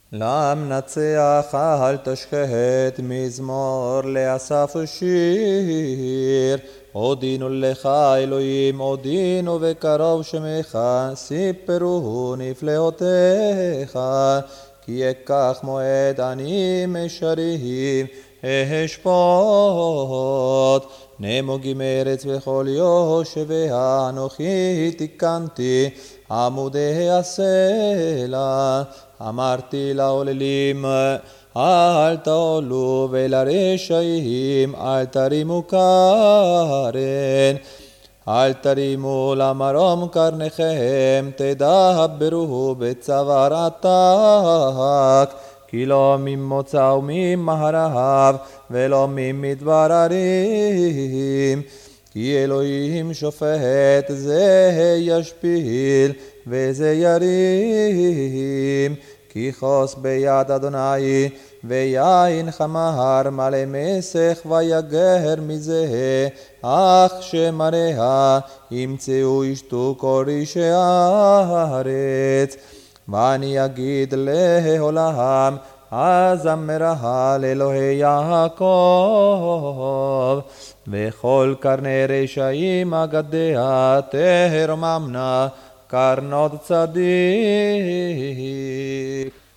למנצח אל תשחט מזמור לאסף שיר. הודינו לך אלוהים, הודינו וקרוב שמך, סיפרו נפלאותיך. כי אקח מועד עניים ישרים אשפוט. נמוגים ארץ וכל יושביה אנוכי תיקנתי עמודי הסלע. אמרתי לעוללים אל תעלו ולרשעים אל תרימו קרן. אל תרימו למרום קרניכם, תדברו בצוואר עתק. כי לא ממוצא וממערב ולא ממדבר הרים. כי אלוהים שופט, זה ישפיל וזה ירים. כי חוס ביד אדוני ויין חמר מלא מסך ויגר מזה. אך שמריה ימצאו ישתו כל אישי הארץ. ואני אגיד לעולם אזמרה לאלוהי יעקב. וכל קרני רשעים אגדיה תרוממנה קרנות צדיק.